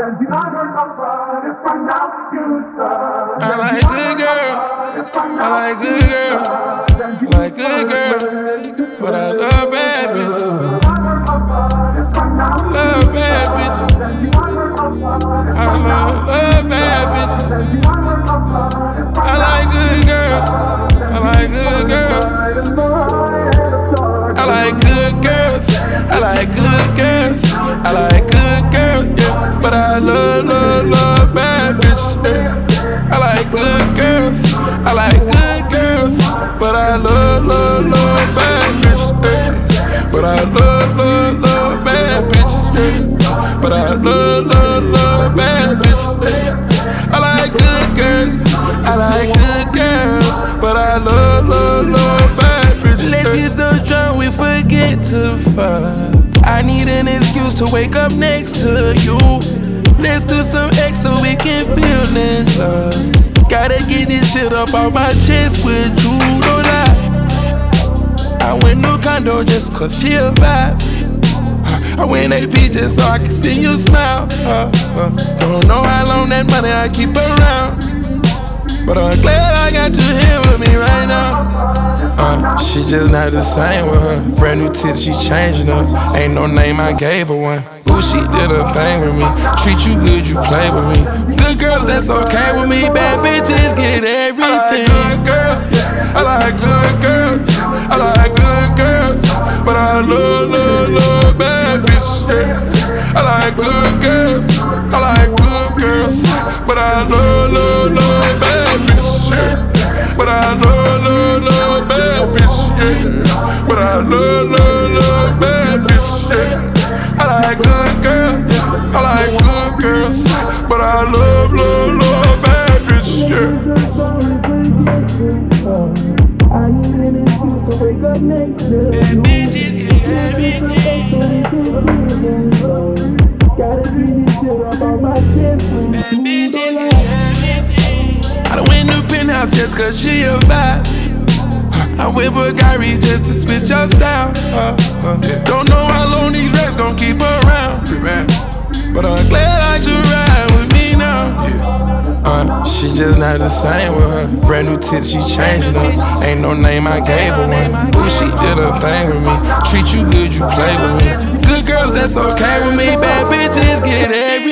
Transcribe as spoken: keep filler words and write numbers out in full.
I like good girls. I like good girls. I like good girls. But I love bad bitches. Love bad bitches. I love, love bad bitches. I like good girls. I like good girls. I like good girls. I like good girls. I like good girls, yeah. But I love, love, love bad bitches, yeah. I like good girls. I like good girls. But I love, love, love bad bitches, yeah. But I love, love, love bad bitches, yeah. But I love, love, love bad bitches, yeah. I like good girls. I like good girls. But I love, love, love bad bitches, yeah. Let's get so drunk we forget to fuck. I need an excuse to wake up next to you. Let's do some X so we can feel in love. Gotta get this shit up off my chest with you, don't lie. I went no condo just cause she a vibe. I went A P just so I can see you smile. uh, uh, Don't know how long that money I keep around, but I'm glad I got you here with me right now. Uh, she just not the same with her. Brand new tits, she changing up. Ain't no name, I gave her one. Ooh, she did a thing with me. Treat you good, you play with me. Good girls, that's okay with me. Bad bitches get everything. I like good girls, yeah. I like good girls, yeah. I like good girls, but I love, love, love bad bitches, yeah. I like good girls, I like good girls, but I love, love, love bad bitches, yeah. But I love, love, love bad bitches, yeah. But I love, love, love bad bitches, yeah. I like good girls, yeah. I like good girls, but I love, love, love bad bitches, yeah. I need an excuse to wake up next to bad bitches, bad bitches. Gotta get this shit up on my chest. Bad bitches, bad bitches. I done went to penthouse just cause she a vibe. I whip a Gary just to spit your style. uh, uh, yeah. Don't know how long these racks gon' keep around, but I'm glad I should ride with me now, yeah. uh, She just not the same with her. Brand new tits, she changing up. Ain't no name, I gave her one. Ooh, she did a thing with me. Treat you good, you play with me. Good girls, that's okay with me. Bad bitches get everything.